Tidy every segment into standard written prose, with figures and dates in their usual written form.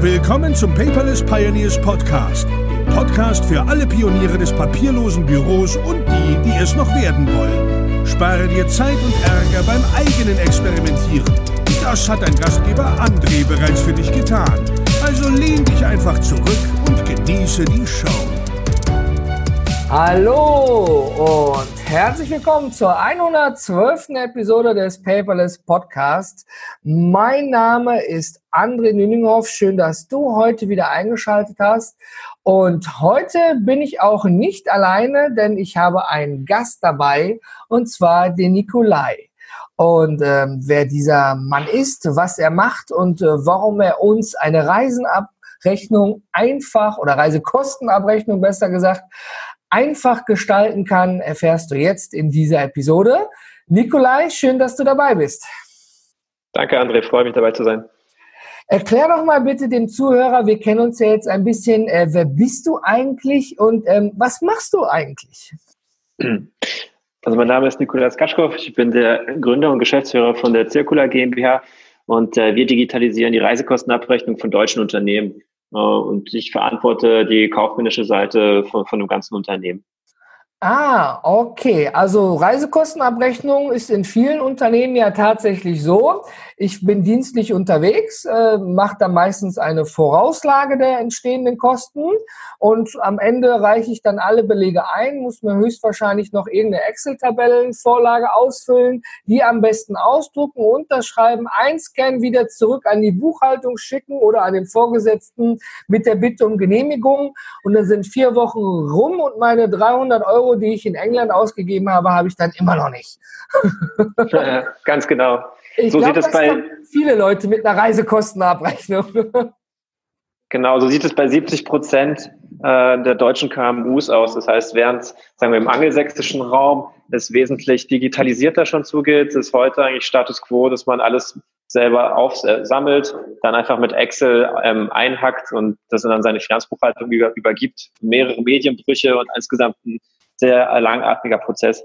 Willkommen zum Paperless Pioneers Podcast, dem Podcast für alle Pioniere des papierlosen Büros und die es noch werden wollen. Spare dir Zeit und Ärger beim eigenen Experimentieren. Das hat dein Gastgeber André bereits für dich getan. Also lehn dich einfach zurück und genieße die Show. Hallo und herzlich willkommen zur 112. Episode des Paperless Podcast. Mein Name ist André Nüninghoff. Schön, dass du heute wieder eingeschaltet hast. Und heute bin ich auch nicht alleine, denn ich habe einen Gast dabei, und zwar den Nikolai. Und wer dieser Mann ist, was er macht und warum er uns eine Reisenabrechnung einfach oder Reisekostenabrechnung besser gesagt einfach gestalten kann, erfährst du jetzt in dieser Episode. Nikolai, schön, dass du dabei bist. Danke, André, freue mich dabei zu sein. Erklär doch mal bitte dem Zuhörer, wir kennen uns ja jetzt ein bisschen, wer bist du eigentlich und was machst du eigentlich? Also mein Name ist Nikolai Skatschkow, ich bin der Gründer und Geschäftsführer von der Circular GmbH und wir digitalisieren die Reisekostenabrechnung von deutschen Unternehmen. Und ich verantworte die kaufmännische Seite von dem ganzen Unternehmen. Ah, okay. Also Reisekostenabrechnung ist in vielen Unternehmen ja tatsächlich so. Ich bin dienstlich unterwegs, mache dann meistens eine Vorauslage der entstehenden Kosten und am Ende reiche ich dann alle Belege ein, muss mir höchstwahrscheinlich noch irgendeine Excel-Tabellenvorlage ausfüllen, die am besten ausdrucken, unterschreiben, einscannen, wieder zurück an die Buchhaltung schicken oder an den Vorgesetzten mit der Bitte um Genehmigung. Und dann sind 4 Wochen rum und meine 300 Euro, die ich in England ausgegeben habe, habe ich dann immer noch nicht. Ja, ganz genau. Ich glaube, das haben viele Leute mit einer Reisekostenabrechnung. Genau, so sieht es bei 70% der deutschen KMUs aus. Das heißt, während, sagen wir, im angelsächsischen Raum es wesentlich digitalisierter schon zugeht, ist heute eigentlich Status quo, dass man alles selber aufsammelt, dann einfach mit Excel einhackt und das dann seine Finanzbuchhaltung übergibt. Mehrere Medienbrüche und insgesamt ein sehr langatmiger Prozess.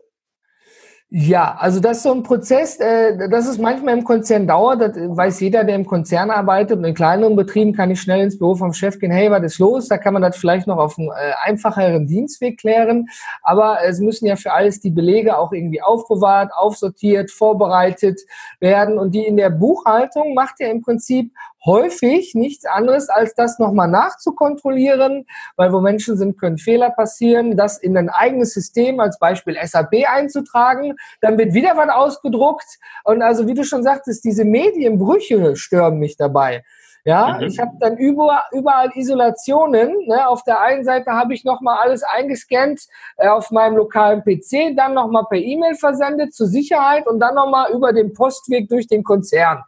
Ja, also das ist so ein Prozess, dass es manchmal im Konzern dauert, das weiß jeder, der im Konzern arbeitet. Und in kleineren Betrieben kann ich schnell ins Büro vom Chef gehen, hey, was ist los? Da kann man das vielleicht noch auf einem einfacheren Dienstweg klären. Aber es müssen ja für alles die Belege auch irgendwie aufbewahrt, aufsortiert, vorbereitet werden. Und die in der Buchhaltung macht ja im Prinzip häufig nichts anderes, als das nochmal nachzukontrollieren, weil wo Menschen sind, können Fehler passieren, das in ein eigenes System, als Beispiel SAP einzutragen, dann wird wieder was ausgedruckt und also wie du schon sagtest, diese Medienbrüche stören mich dabei. Ja, Ich habe dann überall Isolationen. Ne? Auf der einen Seite habe ich nochmal alles eingescannt auf meinem lokalen PC, dann nochmal per E-Mail versendet zur Sicherheit und dann nochmal über den Postweg durch den Konzern.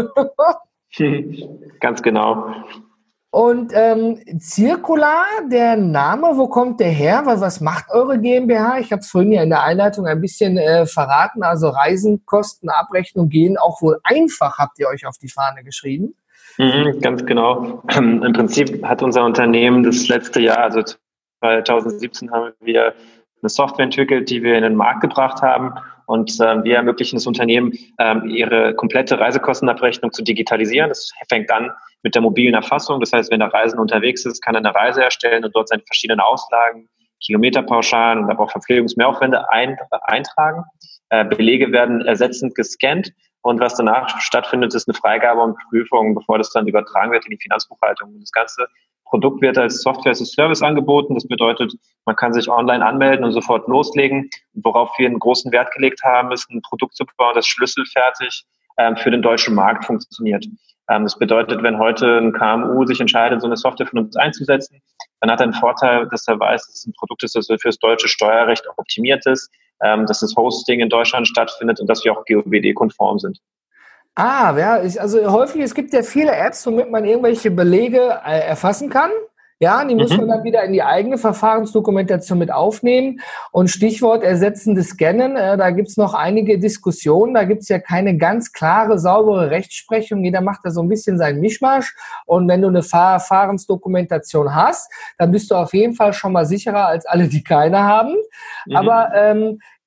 Ganz genau. Und Circular, der Name, wo kommt der her? Was macht eure GmbH? Ich habe es vorhin ja in der Einleitung ein bisschen verraten. Also Reisenkostenabrechnung gehen auch wohl einfach, habt ihr euch auf die Fahne geschrieben? Ganz genau. Im Prinzip hat unser Unternehmen das letzte Jahr, also 2017, haben wir eine Software entwickelt, die wir in den Markt gebracht haben. Und wir ermöglichen das Unternehmen, ihre komplette Reisekostenabrechnung zu digitalisieren. Das fängt an mit der mobilen Erfassung. Das heißt, wenn der Reisende unterwegs ist, kann er eine Reise erstellen und dort seine verschiedenen Auslagen, Kilometerpauschalen und aber auch Verpflegungsmehraufwände eintragen. Belege werden ersetzend gescannt. Und was danach stattfindet, ist eine Freigabe und Prüfung, bevor das dann übertragen wird in die Finanzbuchhaltung. Und das ganze Produkt wird als Software as a Service angeboten. Das bedeutet, man kann sich online anmelden und sofort loslegen. Und worauf wir einen großen Wert gelegt haben, ist ein Produkt zu bauen, das schlüsselfertig für den deutschen Markt funktioniert. Das bedeutet, wenn heute ein KMU sich entscheidet, so eine Software von uns einzusetzen, dann hat er einen Vorteil, dass er weiß, dass es ein Produkt ist, das für das deutsche Steuerrecht optimiert ist, dass das Hosting in Deutschland stattfindet und dass wir auch GOBD-konform sind. Ah, ja, also häufig, es gibt ja viele Apps, womit man irgendwelche Belege erfassen kann. Ja, die muss man dann wieder in die eigene Verfahrensdokumentation mit aufnehmen. Und Stichwort ersetzende Scannen, da gibt's noch einige Diskussionen. Da gibt's ja keine ganz klare, saubere Rechtsprechung. Jeder macht da so ein bisschen seinen Mischmasch. Und wenn du eine Verfahrensdokumentation hast, dann bist du auf jeden Fall schon mal sicherer als alle, die keine haben. Aber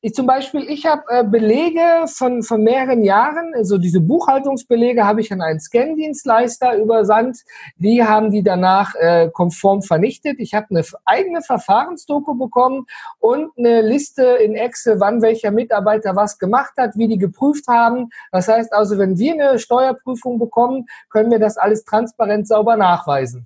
Ich habe Belege von mehreren Jahren, also diese Buchhaltungsbelege habe ich an einen Scan-Dienstleister übersandt. Die haben die danach konform vernichtet. Ich habe eine eigene Verfahrensdoku bekommen und eine Liste in Excel, wann welcher Mitarbeiter was gemacht hat, wie die geprüft haben. Das heißt also, wenn wir eine Steuerprüfung bekommen, können wir das alles transparent sauber nachweisen.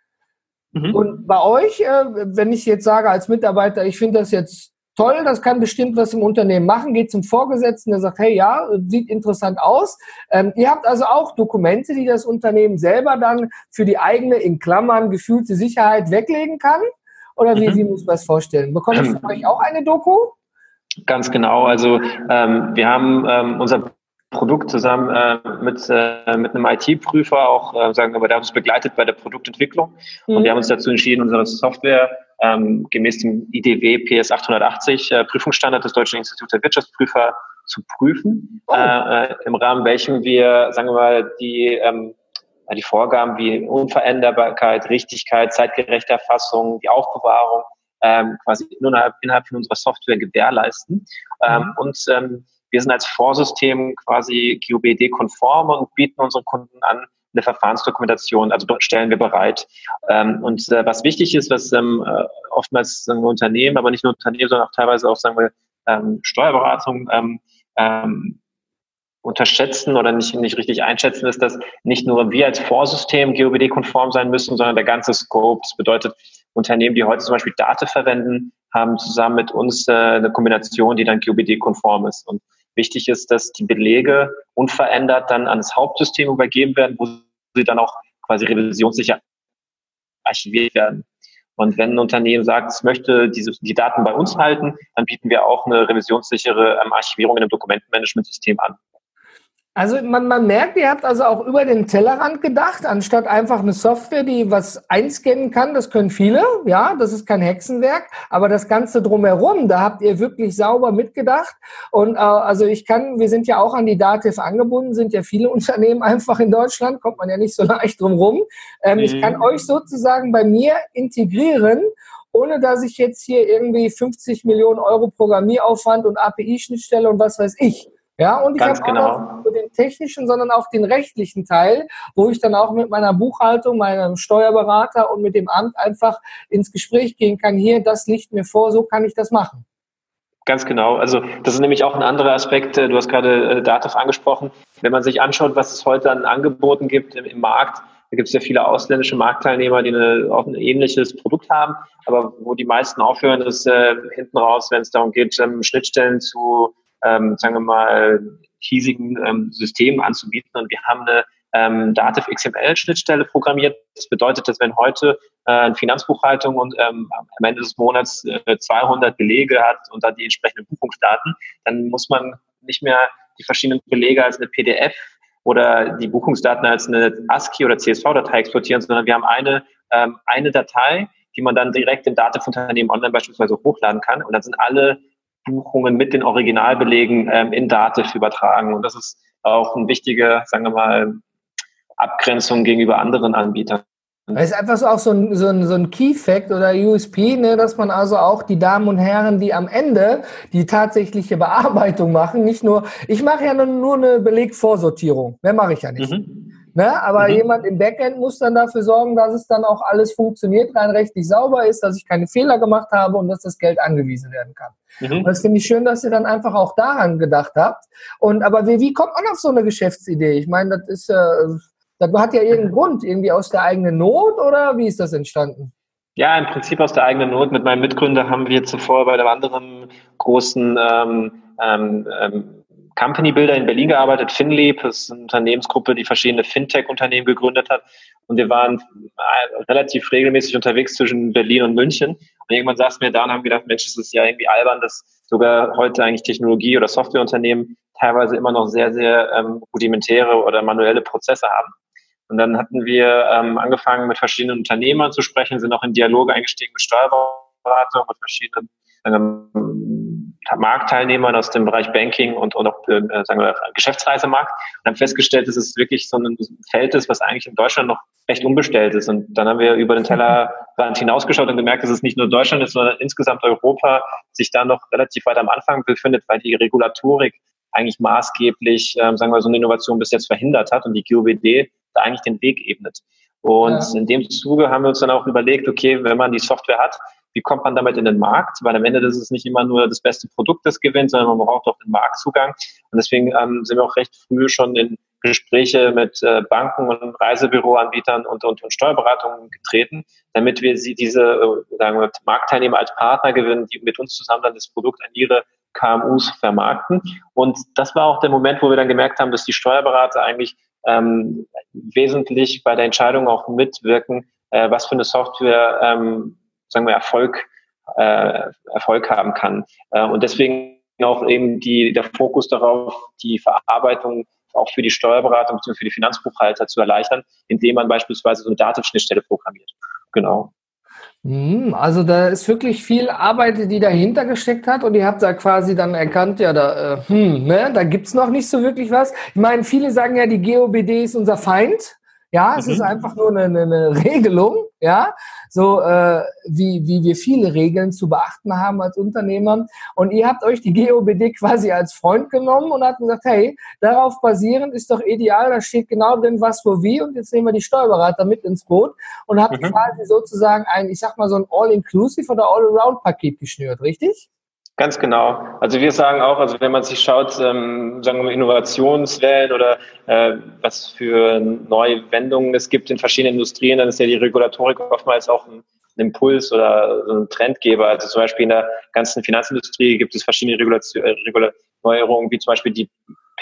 Und bei euch, wenn ich jetzt sage als Mitarbeiter, ich finde das jetzt toll, das kann bestimmt was im Unternehmen machen, geht zum Vorgesetzten, der sagt, hey, ja, sieht interessant aus. Ihr habt also auch Dokumente, die das Unternehmen selber dann für die eigene, in Klammern, gefühlte Sicherheit weglegen kann? Oder wie muss man das vorstellen? Bekomme ich von euch auch eine Doku? Ganz genau. Also wir haben unser Produkt zusammen mit einem IT-Prüfer auch, sagen wir, der hat uns begleitet bei der Produktentwicklung. Und wir haben uns dazu entschieden, unsere Software gemäß dem IDW PS 880 Prüfungsstandard des Deutschen Instituts der Wirtschaftsprüfer zu prüfen, im Rahmen welchem wir, sagen wir mal, die Vorgaben wie Unveränderbarkeit, Richtigkeit, zeitgerechte Erfassung, die Aufbewahrung quasi innerhalb von unserer Software gewährleisten. Wir sind als Vorsystem quasi GOBD-konform und bieten unseren Kunden an, eine Verfahrensdokumentation, also stellen wir bereit. Was wichtig ist, was oftmals sagen wir, Unternehmen, aber nicht nur Unternehmen, sondern auch teilweise auch sagen wir Steuerberatung unterschätzen oder nicht richtig einschätzen, ist, dass nicht nur wir als Vorsystem GOBD-konform sein müssen, sondern der ganze Scope. Das bedeutet, Unternehmen, die heute zum Beispiel Datev verwenden, haben zusammen mit uns eine Kombination, die dann GOBD-konform ist. Und wichtig ist, dass die Belege unverändert dann an das Hauptsystem übergeben werden, wo sie dann auch quasi revisionssicher archiviert werden. Und wenn ein Unternehmen sagt, es möchte die Daten bei uns halten, dann bieten wir auch eine revisionssichere Archivierung in einem Dokumentenmanagementsystem an. Also man merkt, ihr habt also auch über den Tellerrand gedacht, anstatt einfach eine Software, die was einscannen kann, das können viele, ja, das ist kein Hexenwerk, aber das Ganze drumherum, da habt ihr wirklich sauber mitgedacht. Und also wir sind ja auch an die Datev angebunden, sind ja viele Unternehmen einfach in Deutschland, kommt man ja nicht so leicht drum rum. Ich kann euch sozusagen bei mir integrieren, ohne dass ich jetzt hier irgendwie 50 Millionen Euro Programmieraufwand und API-Schnittstelle und was weiß ich. Ja, und ich habe auch noch nur den technischen, sondern auch den rechtlichen Teil, wo ich dann auch mit meiner Buchhaltung, meinem Steuerberater und mit dem Amt einfach ins Gespräch gehen kann. Hier, das liegt mir vor, so kann ich das machen. Ganz genau. Also das ist nämlich auch ein anderer Aspekt. Du hast gerade Datev angesprochen. Wenn man sich anschaut, was es heute an Angeboten gibt im Markt, da gibt es ja viele ausländische Marktteilnehmer, die auch ein ähnliches Produkt haben, aber wo die meisten aufhören, ist hinten raus, wenn es darum geht, Schnittstellen zu sagen wir mal, hiesigen Systemen anzubieten. Und wir haben eine Datev XML-Schnittstelle programmiert. Das bedeutet, dass wenn heute eine Finanzbuchhaltung und am Ende des Monats 200 Belege hat und dann die entsprechenden Buchungsdaten, dann muss man nicht mehr die verschiedenen Belege als eine PDF oder die Buchungsdaten als eine ASCII oder CSV-Datei exportieren, sondern wir haben eine Datei, die man dann direkt im Datev-Unternehmen online beispielsweise hochladen kann. Und dann sind alle Buchungen mit den Originalbelegen in Datev übertragen. Und das ist auch eine wichtige, sagen wir mal, Abgrenzung gegenüber anderen Anbietern. Das ist einfach auch so ein Key-Fact oder USP, ne, dass man also auch die Damen und Herren, die am Ende die tatsächliche Bearbeitung machen, nicht nur, ich mache ja nur eine Belegvorsortierung, mehr mache ich ja nicht. Ne? Aber jemand im Backend muss dann dafür sorgen, dass es dann auch alles funktioniert, rein rechtlich sauber ist, dass ich keine Fehler gemacht habe und dass das Geld angewiesen werden kann. Und das finde ich schön, dass ihr dann einfach auch daran gedacht habt. Aber wie kommt man auf so eine Geschäftsidee? Ich meine, das hat ja irgendeinen Grund, irgendwie aus der eigenen Not oder wie ist das entstanden? Ja, im Prinzip aus der eigenen Not. Mit meinem Mitgründer haben wir zuvor bei einem anderen großen Company Builder in Berlin gearbeitet. FinLeap ist eine Unternehmensgruppe, die verschiedene Fintech-Unternehmen gegründet hat. Und wir waren relativ regelmäßig unterwegs zwischen Berlin und München. Und irgendwann saßen wir da und haben gedacht, Mensch, das ist ja irgendwie albern, dass sogar heute eigentlich Technologie- oder Softwareunternehmen teilweise immer noch sehr, sehr rudimentäre oder manuelle Prozesse haben. Und dann hatten wir angefangen, mit verschiedenen Unternehmern zu sprechen, sind auch in Dialoge eingestiegen mit Steuerberatung, mit verschiedenen Marktteilnehmern aus dem Bereich Banking und auch sagen wir Geschäftsreisemarkt und haben festgestellt, dass es wirklich so ein Feld ist, was eigentlich in Deutschland noch recht unbestellt ist. Und dann haben wir über den Tellerrand hinausgeschaut und gemerkt, dass es nicht nur Deutschland ist, sondern insgesamt Europa sich da noch relativ weit am Anfang befindet, weil die Regulatorik eigentlich maßgeblich, sagen wir, so eine Innovation bis jetzt verhindert hat und die GOBD da eigentlich den Weg ebnet. Und in dem Zuge haben wir uns dann auch überlegt, okay, wenn man die Software hat, wie kommt man damit in den Markt? Weil am Ende ist es nicht immer nur das beste Produkt, das gewinnt, sondern man braucht auch den Marktzugang. Und deswegen sind wir auch recht früh schon in Gespräche mit Banken und Reisebüroanbietern und Steuerberatungen getreten, damit wir diese sagen wir, Marktteilnehmer als Partner gewinnen, die mit uns zusammen dann das Produkt an ihre KMUs vermarkten. Und das war auch der Moment, wo wir dann gemerkt haben, dass die Steuerberater eigentlich wesentlich bei der Entscheidung auch mitwirken, was für eine Software sagen wir Erfolg haben kann. Und deswegen auch eben der Fokus darauf, die Verarbeitung auch für die Steuerberater bzw. für die Finanzbuchhalter zu erleichtern, indem man beispielsweise so eine Datenschnittstelle programmiert. Genau. Also da ist wirklich viel Arbeit, die dahinter gesteckt hat und ihr habt da quasi dann erkannt, ja, da gibt's noch nicht so wirklich was. Ich meine, viele sagen ja, die GOBD ist unser Feind. Ja, es ist einfach nur eine Regelung, ja, so wie wir viele Regeln zu beachten haben als Unternehmer. Und ihr habt euch die GOBD quasi als Freund genommen und habt gesagt, hey, darauf basierend ist doch ideal, da steht genau drin, was, wo, wie. Und jetzt nehmen wir die Steuerberater mit ins Boot und habt quasi sozusagen ich sag mal so ein All-Inclusive oder All-Around-Paket geschnürt, richtig? Ganz genau. Also wir sagen auch, also wenn man sich schaut, sagen wir mal Innovationswellen oder was für neue Wendungen es gibt in verschiedenen Industrien, dann ist ja die Regulatorik oftmals auch ein Impuls oder so ein Trendgeber. Also zum Beispiel in der ganzen Finanzindustrie gibt es verschiedene Neuerungen, wie zum Beispiel die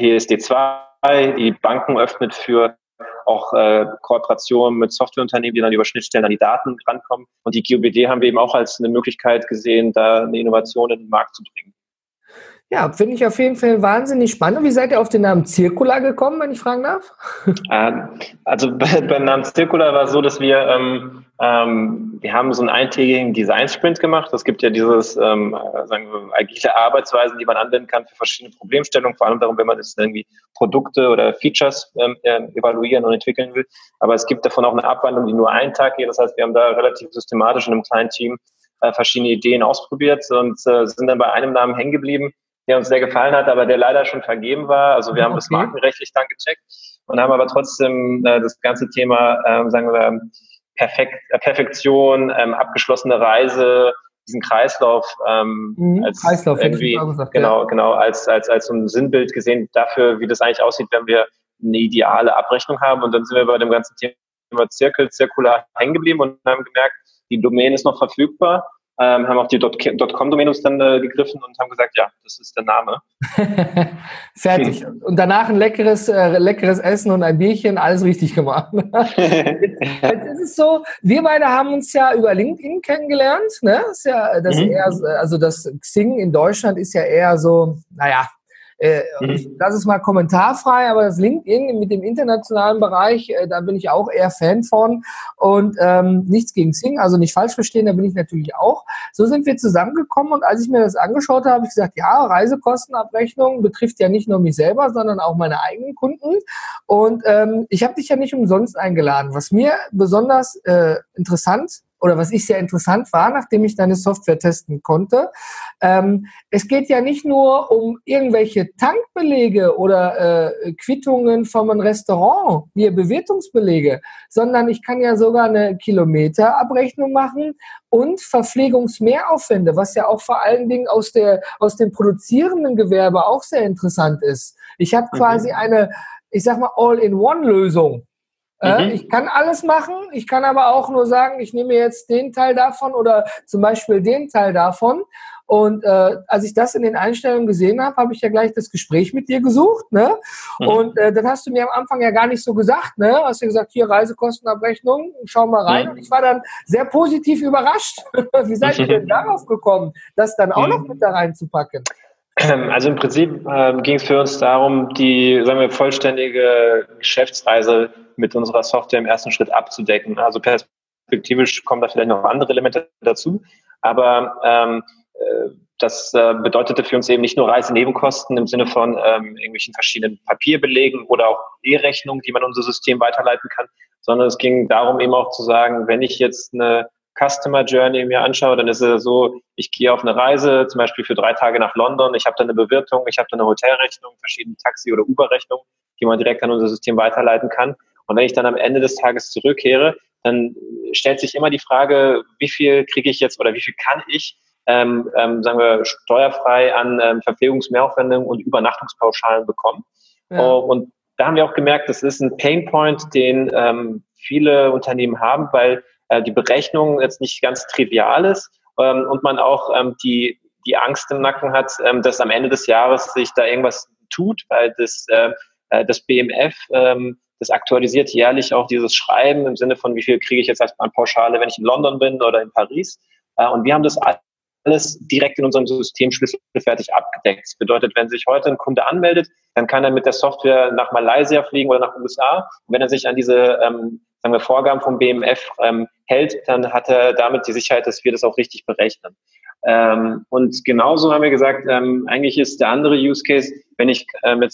PSD2, die Banken öffnet für auch Kooperationen mit Softwareunternehmen, die dann über Schnittstellen an die Daten rankommen. Und die GOBD haben wir eben auch als eine Möglichkeit gesehen, da eine Innovation in den Markt zu bringen. Ja, finde ich auf jeden Fall wahnsinnig spannend. Wie seid ihr auf den Namen Circular gekommen, wenn ich fragen darf? Also beim Namen Circular war es so, dass wir haben so einen eintägigen Design-Sprint gemacht. Es gibt ja dieses, sagen wir, agile Arbeitsweisen, die man anwenden kann für verschiedene Problemstellungen, vor allem darum, wenn man jetzt irgendwie Produkte oder Features evaluieren und entwickeln will. Aber es gibt davon auch eine Abwandlung, die nur einen Tag geht. Das heißt, wir haben da relativ systematisch in einem kleinen Team verschiedene Ideen ausprobiert und sind dann bei einem Namen hängen geblieben, der uns sehr gefallen hat, aber der leider schon vergeben war. Also wir haben das markenrechtlich dann gecheckt und haben aber trotzdem das ganze Thema, sagen wir, Perfektion, abgeschlossene Reise, diesen Kreislauf als Kreislauf, irgendwie gesagt, genau als so ein Sinnbild gesehen dafür, wie das eigentlich aussieht, wenn wir eine ideale Abrechnung haben. Und dann sind wir bei dem ganzen Thema Circular hängen geblieben und haben gemerkt, die Domain ist noch verfügbar. Haben auch die .com-Domain dann gegriffen und haben gesagt, ja, das ist der Name. Fertig. Und danach ein leckeres Essen und ein Bierchen, alles richtig gemacht. Jetzt ist es so, wir beide haben uns ja über LinkedIn kennengelernt. Ne? Ist ja das eher, also das Xing in Deutschland ist ja eher so, naja, das ist mal kommentarfrei, aber das LinkedIn mit dem internationalen Bereich, da bin ich auch eher Fan von und nichts gegen Xing, also nicht falsch verstehen, da bin ich natürlich auch. So sind wir zusammengekommen und als ich mir das angeschaut habe, habe ich gesagt, ja, Reisekostenabrechnung betrifft ja nicht nur mich selber, sondern auch meine eigenen Kunden und ich habe dich ja nicht umsonst eingeladen. Was mir besonders interessant oder was ich sehr interessant war, nachdem ich deine Software testen konnte. Es geht ja nicht nur um irgendwelche Tankbelege oder Quittungen von einem Restaurant, hier Bewertungsbelege, sondern ich kann ja sogar eine Kilometerabrechnung machen und Verpflegungsmehraufwände, was ja auch vor allen Dingen aus dem produzierenden Gewerbe auch sehr interessant ist. Ich habe quasi eine, ich sag mal, All-in-One-Lösung. Ich kann alles machen, ich kann aber auch nur sagen, ich nehme jetzt den Teil davon oder zum Beispiel den Teil davon. Und als ich das in den Einstellungen gesehen habe, habe ich ja gleich das Gespräch mit dir gesucht. Ne? Und dann hast du mir am Anfang ja gar nicht so gesagt. Ne? Hast du gesagt, hier Reisekostenabrechnung, schau mal rein. Und ich war dann sehr positiv überrascht. Wie seid ihr denn darauf gekommen, das dann auch noch mit da reinzupacken? Also im Prinzip ging es für uns darum, die, sagen wir, vollständige Geschäftsreise mit unserer Software im ersten Schritt abzudecken. Also perspektivisch kommen da vielleicht noch andere Elemente dazu, aber das bedeutete für uns eben nicht nur Reisenebenkosten im Sinne von irgendwelchen verschiedenen Papierbelegen oder auch E-Rechnungen, die man in unser System weiterleiten kann, sondern es ging darum eben auch zu sagen, wenn ich jetzt eine Customer Journey mir anschaue, dann ist es so, ich gehe auf eine Reise, zum Beispiel für 3 Tage nach London, ich habe da eine Bewirtung, ich habe da eine Hotelrechnung, verschiedene Taxi- oder Uber-Rechnungen, die man direkt an unser System weiterleiten kann. Und wenn ich dann am Ende des Tages zurückkehre, dann stellt sich immer die Frage, wie viel kriege ich jetzt oder wie viel kann ich sagen wir, steuerfrei an Verpflegungsmehraufwendungen und Übernachtungspauschalen bekommen. Ja. Und da haben wir auch gemerkt, das ist ein Painpoint, den viele Unternehmen haben, weil die Berechnung jetzt nicht ganz trivial ist und man auch die Angst im Nacken hat, dass am Ende des Jahres sich da irgendwas tut, weil das BMF das aktualisiert jährlich auch dieses Schreiben im Sinne von, wie viel kriege ich jetzt an Pauschale, wenn ich in London bin oder in Paris. Und wir haben das alles direkt in unserem System schlüsselfertig abgedeckt. Das bedeutet, wenn sich heute ein Kunde anmeldet, dann kann er mit der Software nach Malaysia fliegen oder nach USA. Und wenn er sich an diese sagen wir, Vorgaben vom BMF hält, dann hat er damit die Sicherheit, dass wir das auch richtig berechnen. Und genauso haben wir gesagt, eigentlich ist der andere Use Case, wenn ich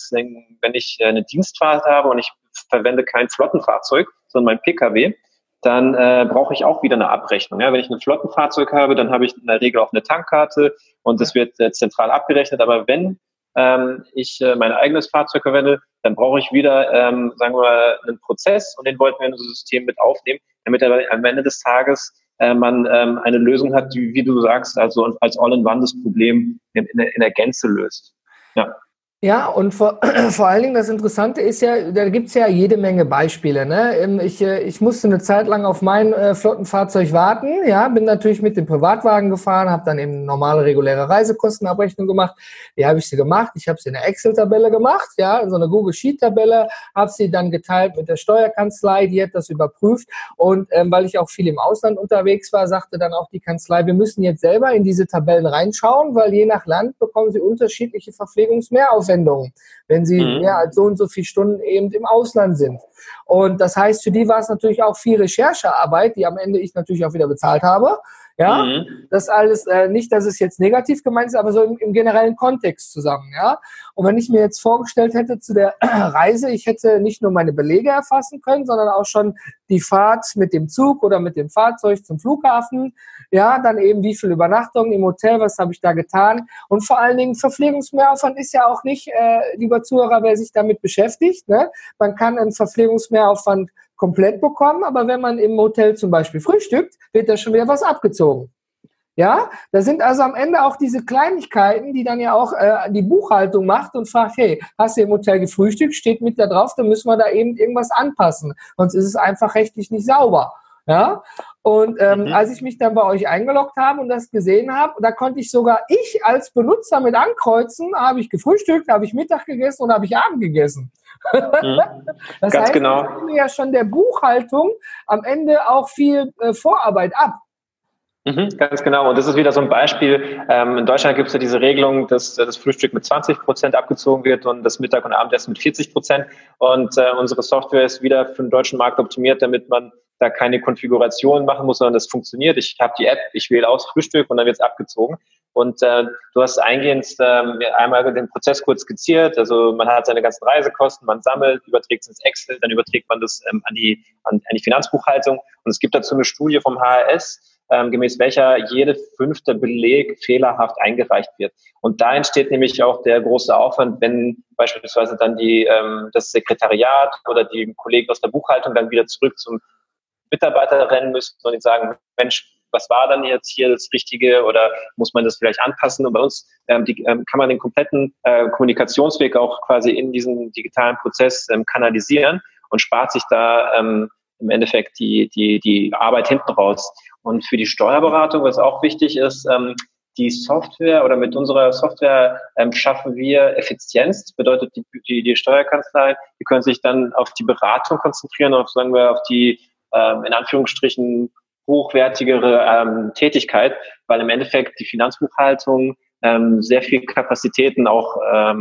eine Dienstfahrt habe und ich verwende kein Flottenfahrzeug, sondern mein Pkw, dann brauche ich auch wieder eine Abrechnung. Ja, wenn ich ein Flottenfahrzeug habe, dann habe ich in der Regel auch eine Tankkarte und das wird zentral abgerechnet. Aber wenn ich mein eigenes Fahrzeug verwende, dann brauche ich wieder, sagen wir, einen Prozess und den wollten wir in unser System mit aufnehmen, damit am Ende des Tages man eine Lösung hat, die, wie du sagst, also als All-in-One das Problem in der Gänze löst. Ja. Ja, und vor allen Dingen das Interessante ist ja, da gibt's ja jede Menge Beispiele. Ne? Ich musste eine Zeit lang auf mein Flottenfahrzeug warten. Ja, bin natürlich mit dem Privatwagen gefahren, habe dann eben normale, reguläre Reisekostenabrechnung gemacht. Wie habe ich sie gemacht? Ich habe sie in einer Excel-Tabelle gemacht, ja, in so einer Google-Sheet-Tabelle, habe sie dann geteilt mit der Steuerkanzlei, die hat das überprüft. Und weil ich auch viel im Ausland unterwegs war, sagte dann auch die Kanzlei, wir müssen jetzt selber in diese Tabellen reinschauen, weil je nach Land bekommen sie unterschiedliche Verpflegungsmehraufwendungen, wenn sie mehr als so und so viele Stunden eben im Ausland sind. Und das heißt, für die war es natürlich auch viel Recherchearbeit, die am Ende ich natürlich auch wieder bezahlt habe. Ja, das alles, nicht, dass es jetzt negativ gemeint ist, aber so im generellen Kontext zusammen, ja. Und wenn ich mir jetzt vorgestellt hätte zu der Reise, ich hätte nicht nur meine Belege erfassen können, sondern auch schon die Fahrt mit dem Zug oder mit dem Fahrzeug zum Flughafen, ja, dann eben wie viel Übernachtung im Hotel, was habe ich da getan und vor allen Dingen Verpflegungsmehraufwand ist ja auch nicht, lieber Zuhörer, wer sich damit beschäftigt, ne? Man kann einen Verpflegungsmehraufwand komplett bekommen, aber wenn man im Hotel zum Beispiel frühstückt, wird da schon wieder was abgezogen. Ja, da sind also am Ende auch diese Kleinigkeiten, die dann ja auch die Buchhaltung macht und fragt, hey, hast du im Hotel gefrühstückt, steht mit da drauf, dann müssen wir da eben irgendwas anpassen, sonst ist es einfach rechtlich nicht sauber. Ja, und als ich mich dann bei euch eingeloggt habe und das gesehen habe, da konnte ich sogar als Benutzer mit ankreuzen, habe ich gefrühstückt, habe ich Mittag gegessen und habe ich Abend gegessen. Das Ganz heißt, genau. ich nehme ja schon der Buchhaltung am Ende auch viel Vorarbeit ab. Ganz genau. Und das ist wieder so ein Beispiel. In Deutschland gibt es ja diese Regelung, dass das Frühstück mit 20% abgezogen wird und das Mittag- und Abendessen mit 40%. Und unsere Software ist wieder für den deutschen Markt optimiert, damit man da keine Konfiguration machen muss, sondern das funktioniert. Ich habe die App, ich wähle aus Frühstück und dann wird es abgezogen. Und du hast eingehend einmal den Prozess kurz skizziert. Also man hat seine ganzen Reisekosten, man sammelt, überträgt es ins Excel, dann überträgt man das an die Finanzbuchhaltung. Und es gibt dazu eine Studie vom HRS, gemäß welcher jede 5. Beleg fehlerhaft eingereicht wird. Und da entsteht nämlich auch der große Aufwand, wenn beispielsweise dann das Sekretariat oder die Kollegen aus der Buchhaltung dann wieder zurück zum Mitarbeiter rennen müssen und ihnen sagen, Mensch, was war dann jetzt hier das Richtige oder muss man das vielleicht anpassen? Und bei uns kann man den kompletten Kommunikationsweg auch quasi in diesen digitalen Prozess kanalisieren und spart sich da im Endeffekt die Arbeit hinten raus. Und für die Steuerberatung, was auch wichtig ist, die Software oder mit unserer Software schaffen wir Effizienz. Das bedeutet, die Steuerkanzlei, die können sich dann auf die Beratung konzentrieren, auf, sagen wir, auf die in Anführungsstrichen hochwertigere Tätigkeit, weil im Endeffekt die Finanzbuchhaltung sehr viel Kapazitäten auch,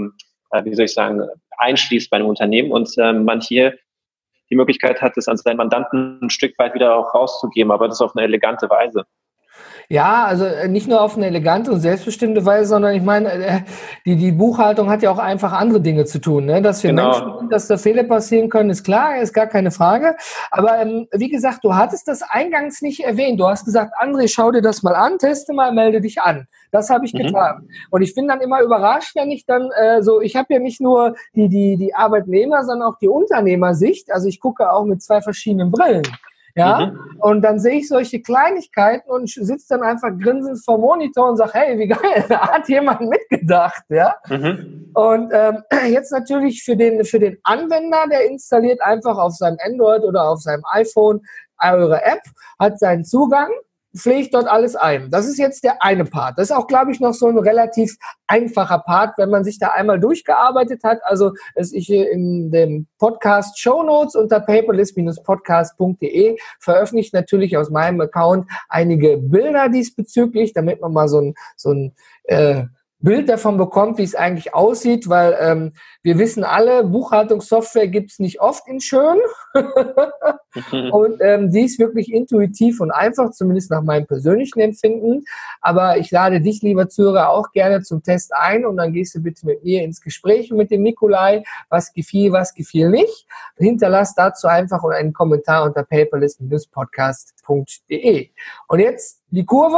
einschließt bei einem Unternehmen und man hier die Möglichkeit hat, es an seinen Mandanten ein Stück weit wieder auch rauszugeben, aber das auf eine elegante Weise. Ja, also nicht nur auf eine elegante und selbstbestimmte Weise, sondern ich meine, die Buchhaltung hat ja auch einfach andere Dinge zu tun. Ne? Dass wir Menschen sind, dass da Fehler passieren können, ist klar, ist gar keine Frage. Aber wie gesagt, du hattest das eingangs nicht erwähnt. Du hast gesagt, André, schau dir das mal an, teste mal, melde dich an. Das habe ich getan. Und ich bin dann immer überrascht, wenn ich dann ich habe ja nicht nur die Arbeitnehmer, sondern auch die Unternehmersicht. Also ich gucke auch mit 2 verschiedenen Brillen. Ja, und dann sehe ich solche Kleinigkeiten und sitze dann einfach grinsend vor Monitor und sage, hey, wie geil, da hat jemand mitgedacht, ja. Und jetzt natürlich für den Anwender, der installiert einfach auf seinem Android oder auf seinem iPhone eure App, hat seinen Zugang, pflegt dort alles ein. Das ist jetzt der eine Part. Das ist auch, glaube ich, noch so ein relativ einfacher Part, wenn man sich da einmal durchgearbeitet hat. Also es ist in dem Podcast Shownotes unter paperless-podcast.de veröffentlicht natürlich aus meinem Account einige Bilder diesbezüglich, damit man mal so ein Bild davon bekommt, wie es eigentlich aussieht, weil wir wissen alle, Buchhaltungssoftware gibt's nicht oft in schön und die ist wirklich intuitiv und einfach, zumindest nach meinem persönlichen Empfinden, aber ich lade dich, lieber Zuhörer, auch gerne zum Test ein und dann gehst du bitte mit mir ins Gespräch und mit dem Nikolai, was gefiel nicht, hinterlass dazu einfach einen Kommentar unter paperless-podcast.de. Und jetzt die Kurve,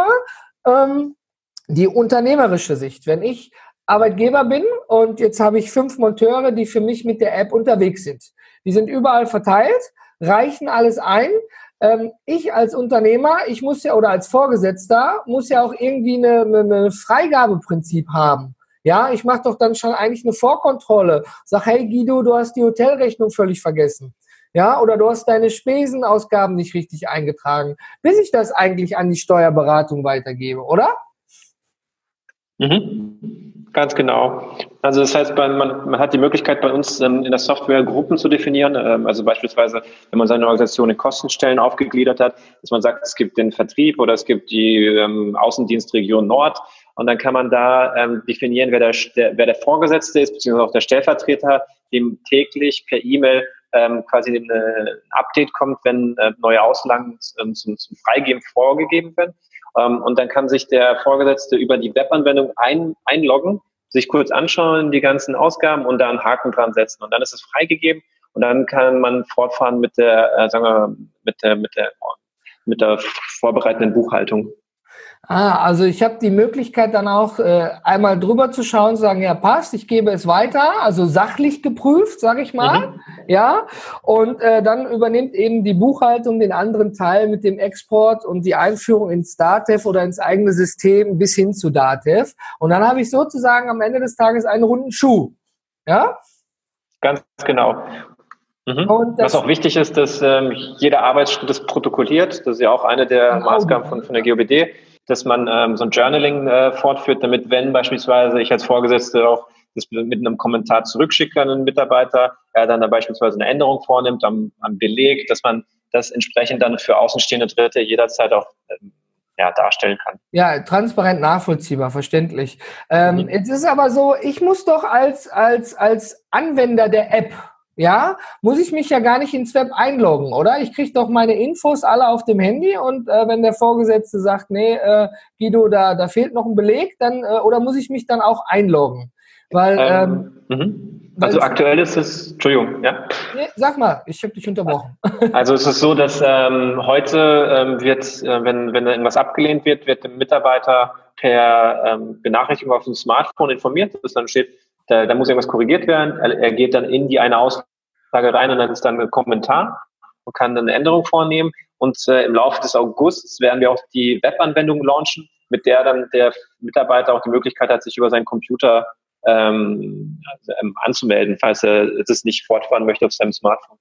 die unternehmerische Sicht. Wenn ich Arbeitgeber bin und jetzt habe ich 5 Monteure, die für mich mit der App unterwegs sind. Die sind überall verteilt, reichen alles ein. Ich als Unternehmer, ich muss ja, oder als Vorgesetzter, muss ja auch irgendwie eine Freigabeprinzip haben. Ja, ich mache doch dann schon eigentlich eine Vorkontrolle. Sag, hey Guido, du hast die Hotelrechnung völlig vergessen. Ja, oder du hast deine Spesenausgaben nicht richtig eingetragen, bis ich das eigentlich an die Steuerberatung weitergebe, oder? Ganz genau. Also das heißt, man hat die Möglichkeit bei uns in der Software Gruppen zu definieren. Also beispielsweise, wenn man seine Organisation in Kostenstellen aufgegliedert hat, dass man sagt, es gibt den Vertrieb oder es gibt die Außendienstregion Nord und dann kann man da definieren, wer der Vorgesetzte ist, beziehungsweise auch der Stellvertreter, dem täglich per E-Mail quasi ein Update kommt, wenn neue Auslagen zum Freigeben vorgegeben werden. Und dann kann sich der Vorgesetzte über die Webanwendung einloggen, sich kurz anschauen, die ganzen Ausgaben und da einen Haken dran setzen. Und dann ist es freigegeben und dann kann man fortfahren mit der vorbereitenden Buchhaltung. Also ich habe die Möglichkeit dann auch einmal drüber zu schauen, zu sagen, ja passt, ich gebe es weiter, also sachlich geprüft, sage ich mal, ja, und dann übernimmt eben die Buchhaltung den anderen Teil mit dem Export und die Einführung ins DATEV oder ins eigene System bis hin zu DATEV und dann habe ich sozusagen am Ende des Tages einen runden Schuh, ja? Ganz genau. Und was auch wichtig ist, dass jeder Arbeitsschritt ist protokolliert, das ist ja auch eine der Maßgaben von der GOBD, dass man so ein Journaling fortführt, damit, wenn beispielsweise ich als Vorgesetzte auch das mit einem Kommentar zurückschicke an einen Mitarbeiter, er dann da beispielsweise eine Änderung vornimmt am Beleg, dass man das entsprechend dann für außenstehende Dritte jederzeit auch darstellen kann. Ja, transparent nachvollziehbar, verständlich. Jetzt ist aber so, ich muss doch als Anwender der App, ja, muss ich mich ja gar nicht ins Web einloggen, oder? Ich kriege doch meine Infos alle auf dem Handy und wenn der Vorgesetzte sagt, nee, Guido, da fehlt noch ein Beleg, dann oder muss ich mich dann auch einloggen? Weil also aktuell ist es, Entschuldigung, ja? Nee, sag mal, ich habe dich unterbrochen. Also es ist so, dass heute wird, wenn irgendwas abgelehnt wird, wird der Mitarbeiter per Benachrichtigung auf dem Smartphone informiert, dass dann steht, da muss irgendwas korrigiert werden. Er geht dann in die eine Aussage rein und dann ist dann ein Kommentar und kann dann eine Änderung vornehmen. Und im Laufe des Augusts werden wir auch die Webanwendung launchen, mit der dann der Mitarbeiter auch die Möglichkeit hat, sich über seinen Computer anzumelden, falls er das nicht fortfahren möchte auf seinem Smartphone.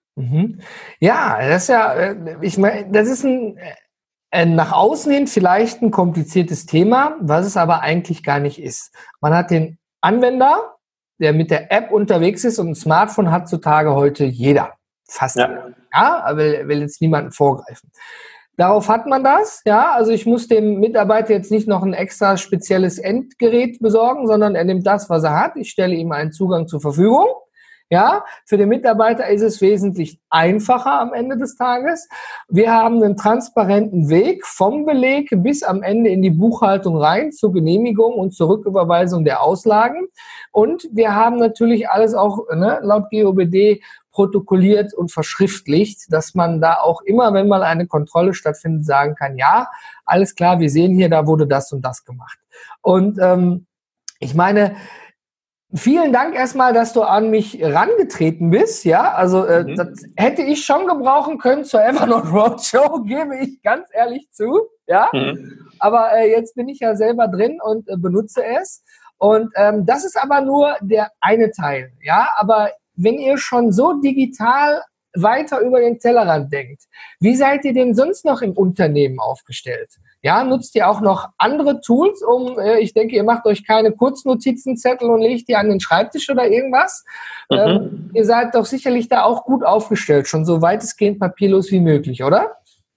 Ja, das ist ja, ich meine, das ist nach außen hin vielleicht ein kompliziertes Thema, was es aber eigentlich gar nicht ist. Man hat den Anwender, der mit der App unterwegs ist und ein Smartphone hat zutage heute jeder. Fast. Ja, aber will jetzt niemanden vorgreifen. Darauf hat man das, ja, also ich muss dem Mitarbeiter jetzt nicht noch ein extra spezielles Endgerät besorgen, sondern er nimmt das, was er hat. Ich stelle ihm einen Zugang zur Verfügung. Ja, für den Mitarbeiter ist es wesentlich einfacher am Ende des Tages. Wir haben einen transparenten Weg vom Beleg bis am Ende in die Buchhaltung rein zur Genehmigung und zur Rücküberweisung der Auslagen. Und wir haben natürlich alles auch laut GOBD protokolliert und verschriftlicht, dass man da auch immer, wenn mal eine Kontrolle stattfindet, sagen kann, ja, alles klar, wir sehen hier, da wurde das und das gemacht. Und ich meine, vielen Dank erstmal, dass du an mich rangetreten bist. Ja, also das hätte ich schon gebrauchen können zur Evernote Roadshow, gebe ich ganz ehrlich zu. Ja, aber jetzt bin ich ja selber drin und benutze es. Und das ist aber nur der eine Teil. Ja, aber wenn ihr schon so digital weiter über den Tellerrand denkt, wie seid ihr denn sonst noch im Unternehmen aufgestellt? Ja, nutzt ihr auch noch andere Tools, ich denke, ihr macht euch keine Kurznotizenzettel und legt die an den Schreibtisch oder irgendwas. Ihr seid doch sicherlich da auch gut aufgestellt, schon so weitestgehend papierlos wie möglich, oder?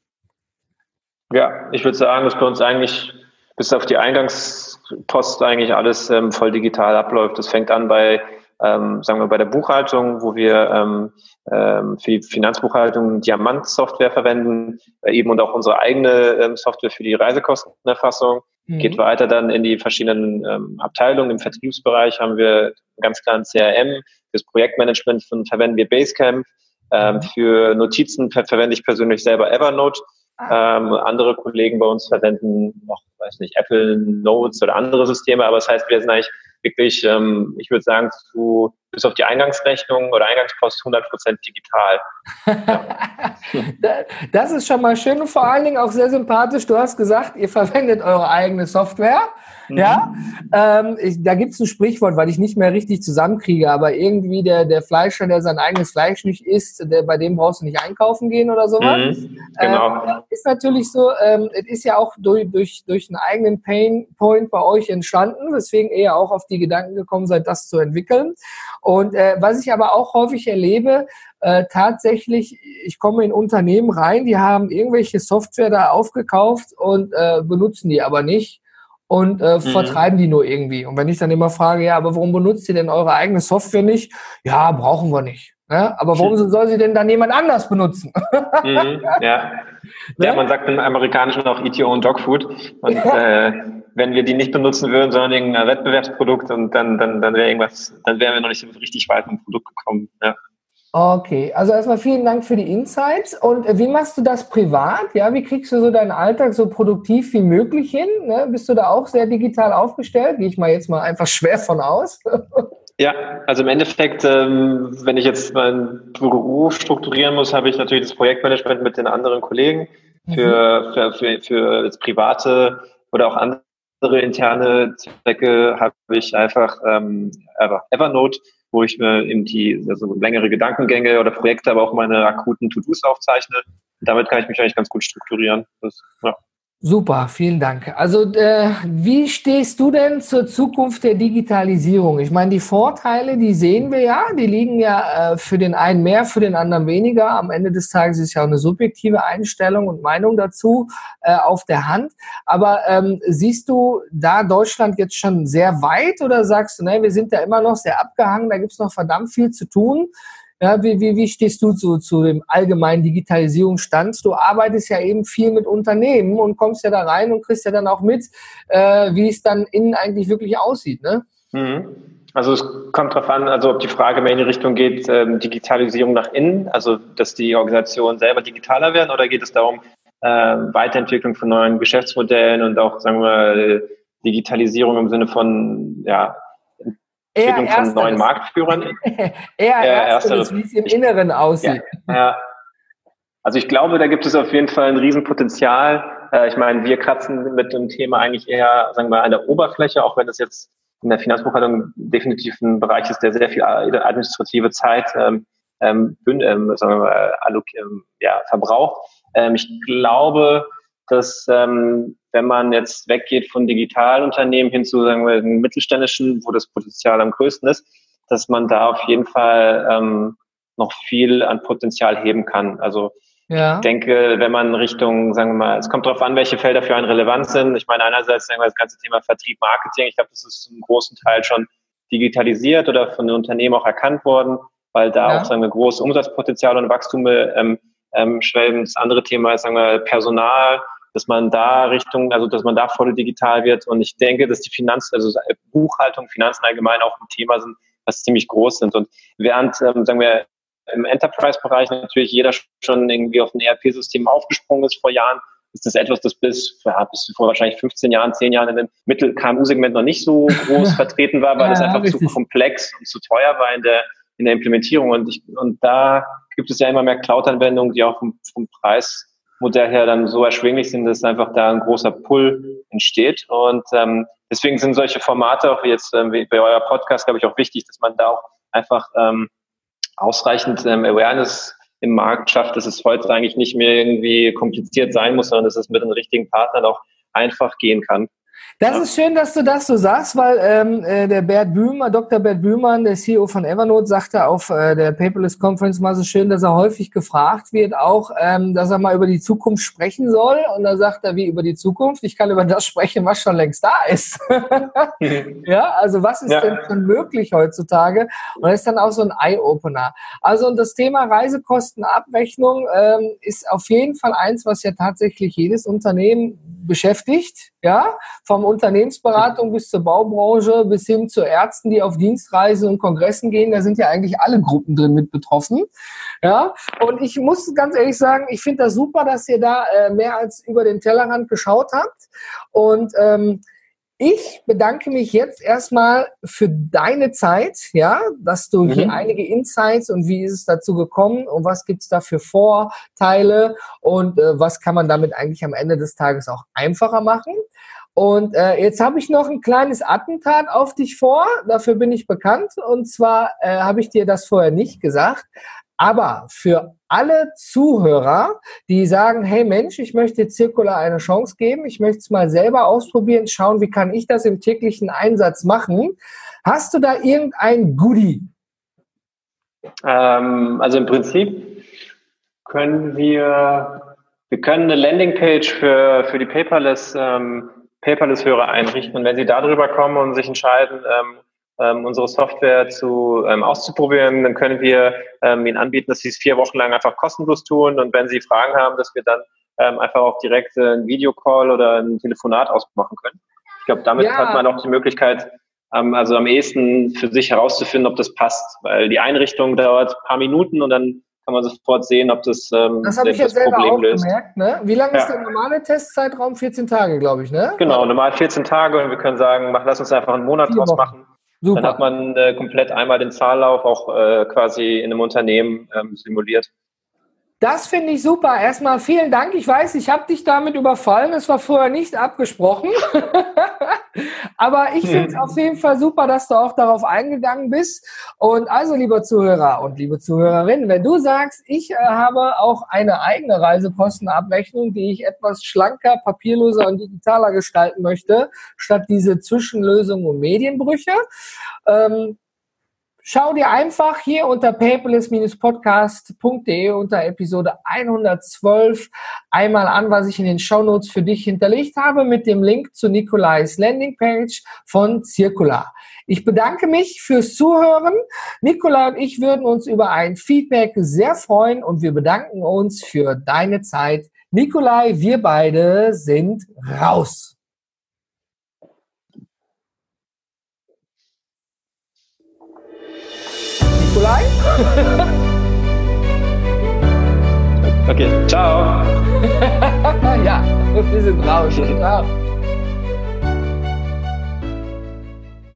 Ja, ich würde sagen, dass bei uns eigentlich bis auf die Eingangspost eigentlich alles voll digital abläuft. Das fängt an bei sagen wir bei der Buchhaltung, wo wir für die Finanzbuchhaltung Diamant-Software verwenden, eben und auch unsere eigene Software für die Reisekostenerfassung. Geht weiter dann in die verschiedenen Abteilungen. Im Vertriebsbereich haben wir ganz klar ein CRM. Fürs Projektmanagement verwenden wir Basecamp. Für Notizen verwende ich persönlich selber Evernote. Andere Kollegen bei uns verwenden noch, weiß nicht, Apple Notes oder andere Systeme, aber das heißt, wir sind eigentlich wirklich, ich würde sagen, bis auf die Eingangsrechnung oder Eingangspost 100% digital. Ja. Das ist schon mal schön und vor allen Dingen auch sehr sympathisch. Du hast gesagt, ihr verwendet eure eigene Software. Ja, da gibt es ein Sprichwort, weil ich nicht mehr richtig zusammenkriege, aber irgendwie der Fleischer, der sein eigenes Fleisch nicht isst, bei dem brauchst du nicht einkaufen gehen oder sowas. Genau. Ist natürlich so, es ist ja auch durch einen eigenen Pain Point bei euch entstanden, weswegen ihr auch auf die Gedanken gekommen seid, das zu entwickeln. Und was ich aber auch häufig erlebe, tatsächlich, ich komme in Unternehmen rein, die haben irgendwelche Software da aufgekauft und benutzen die aber nicht. Und vertreiben die nur irgendwie. Und wenn ich dann immer frage, ja, aber warum benutzt ihr denn eure eigene Software nicht? Ja, brauchen wir nicht. Ne? Aber warum soll sie denn dann jemand anders benutzen? Ja, man sagt im Amerikanischen auch Eat Your Own Dog Food. Und wenn wir die nicht benutzen würden, sondern irgendein Wettbewerbsprodukt, und dann wären wir noch nicht so richtig weit vom Produkt gekommen. Ja. Okay, also erstmal vielen Dank für die Insights. Und wie machst du das privat? Ja, wie kriegst du so deinen Alltag so produktiv wie möglich hin? Ne? Bist du da auch sehr digital aufgestellt? Gehe ich mal jetzt mal einfach schwer von aus. Ja, also im Endeffekt, wenn ich jetzt mein Büro strukturieren muss, habe ich natürlich das Projektmanagement mit den anderen Kollegen. Für das private oder auch andere interne Zwecke habe ich einfach Evernote, wo ich mir eben also längere Gedankengänge oder Projekte, aber auch meine akuten To-Dos aufzeichne. Damit kann ich mich eigentlich ganz gut strukturieren. Ja. Super, vielen Dank. Also wie stehst du denn zur Zukunft der Digitalisierung? Ich meine, die Vorteile, die sehen wir ja, die liegen ja für den einen mehr, für den anderen weniger. Am Ende des Tages ist ja auch eine subjektive Einstellung und Meinung dazu auf der Hand. Aber siehst du da Deutschland jetzt schon sehr weit oder sagst du, ne, wir sind da immer noch sehr abgehangen, da gibt's noch verdammt viel zu tun? Ja, wie stehst du zu dem allgemeinen Digitalisierungsstand? Du arbeitest ja eben viel mit Unternehmen und kommst ja da rein und kriegst ja dann auch mit, wie es dann innen eigentlich wirklich aussieht, ne? Also es kommt drauf an, also ob die Frage mehr in die Richtung geht, Digitalisierung nach innen, also dass die Organisationen selber digitaler werden, oder geht es darum, Weiterentwicklung von neuen Geschäftsmodellen und auch, sagen wir, Digitalisierung im Sinne von, ja, Entwicklung von neuen Marktführern? Ersteres, wie es im Inneren aussieht. Ja. Also ich glaube, da gibt es auf jeden Fall ein Riesenpotenzial. Ich meine, wir kratzen mit dem Thema eigentlich eher, sagen wir, an der Oberfläche, auch wenn das jetzt in der Finanzbuchhaltung definitiv ein Bereich ist, der sehr viel administrative Zeit verbraucht. Ich glaube, dass wenn man jetzt weggeht von digitalen Unternehmen hin zu, sagen wir, mittelständischen, wo das Potenzial am größten ist, dass man da auf jeden Fall noch viel an Potenzial heben kann. Also ich denke, wenn man Richtung, sagen wir mal, es kommt darauf an, welche Felder für einen relevant sind. Ich meine, einerseits sagen wir, das ganze Thema Vertrieb, Marketing, ich glaube, das ist zum großen Teil schon digitalisiert oder von den Unternehmen auch erkannt worden. weil da auch, sagen wir, großes Umsatzpotenzial und Wachstum schwelgen. Das andere Thema ist, sagen wir, Personal, dass man da dass man da voll digital wird. Und ich denke, dass die Buchhaltung, Finanzen allgemein auch ein Thema sind, was ziemlich groß sind. Und während, sagen wir, im Enterprise-Bereich natürlich jeder schon irgendwie auf ein ERP-System aufgesprungen ist vor Jahren, ist das etwas, das bis vor wahrscheinlich 15 Jahren, 10 Jahren in dem Mittel-KMU-Segment noch nicht so groß vertreten war, weil das einfach zu komplex und zu teuer war in der Implementierung. Und da gibt es ja immer mehr Cloud-Anwendungen, die auch vom Preismodell her dann so erschwinglich sind, dass einfach da ein großer Pull entsteht. Und deswegen sind solche Formate auch jetzt wie bei euer Podcast, glaube ich, auch wichtig, dass man da auch einfach ausreichend Awareness im Markt schafft, dass es heute eigentlich nicht mehr irgendwie kompliziert sein muss, sondern dass es mit den richtigen Partnern auch einfach gehen kann. Das ist schön, dass du das so sagst, weil der Dr. Bert Bühlmann, der CEO von Evernote, sagte auf der Paperless Conference mal so schön, dass er häufig gefragt wird, auch, dass er mal über die Zukunft sprechen soll. Und da sagt er, wie über die Zukunft? Ich kann über das sprechen, was schon längst da ist. Ja, also was ist denn schon möglich heutzutage? Und das ist dann auch so ein Eye-Opener. Also und das Thema Reisekostenabrechnung ist auf jeden Fall eins, was ja tatsächlich jedes Unternehmen beschäftigt, ja, vom Unternehmensberatung bis zur Baubranche bis hin zu Ärzten, die auf Dienstreisen und Kongressen gehen. Da sind ja eigentlich alle Gruppen drin mit betroffen. Ja, und ich muss ganz ehrlich sagen, ich finde das super, dass ihr da mehr als über den Tellerrand geschaut habt. Und ich bedanke mich jetzt erstmal für deine Zeit, ja, dass du hier einige Insights und wie ist es dazu gekommen und was gibt's da für Vorteile und was kann man damit eigentlich am Ende des Tages auch einfacher machen. Und jetzt habe ich noch ein kleines Attentat auf dich vor, dafür bin ich bekannt und zwar habe ich dir das vorher nicht gesagt, aber für alle Zuhörer, die sagen, hey Mensch, ich möchte Circular eine Chance geben, ich möchte es mal selber ausprobieren, schauen, wie kann ich das im täglichen Einsatz machen. Hast du da irgendein Goodie? Also im Prinzip können wir können eine Landingpage für die Paperless-Hörer einrichten und wenn sie darüber kommen und sich entscheiden, unsere Software auszuprobieren, dann können wir ihnen anbieten, dass sie es 4 Wochen lang einfach kostenlos tun und wenn sie Fragen haben, dass wir dann einfach auch direkt einen Videocall oder ein Telefonat ausmachen können. Ich glaube, damit hat man auch die Möglichkeit, also am ehesten für sich herauszufinden, ob das passt, weil die Einrichtung dauert ein paar Minuten und dann kann man sofort sehen, ob das habe ich ja selber Problem auch löst. Gemerkt, ne? Wie lange ist der normale Testzeitraum? 14 Tage, glaube ich, ne? Genau, normal 14 Tage und wir können sagen, lass uns einfach einen Monat draus machen. Super. Dann hat man komplett einmal den Zahllauf auch quasi in einem Unternehmen simuliert. Das finde ich super. Erstmal vielen Dank. Ich weiß, ich habe dich damit überfallen. Es war vorher nicht abgesprochen. Aber ich finde es auf jeden Fall super, dass du auch darauf eingegangen bist. Und also, lieber Zuhörer und liebe Zuhörerin, wenn du sagst, ich habe auch eine eigene Reisekostenabrechnung, die ich etwas schlanker, papierloser und digitaler gestalten möchte, statt diese Zwischenlösungen und Medienbrüche, schau dir einfach hier unter paperless-podcast.de unter Episode 112 einmal an, was ich in den Shownotes für dich hinterlegt habe mit dem Link zu Nikolais Landingpage von Circular. Ich bedanke mich fürs Zuhören. Nikolai und ich würden uns über ein Feedback sehr freuen und wir bedanken uns für deine Zeit. Nikolai, wir beide sind raus. Nikolai? Okay, ciao. Ja, wir sind raus. Ciao.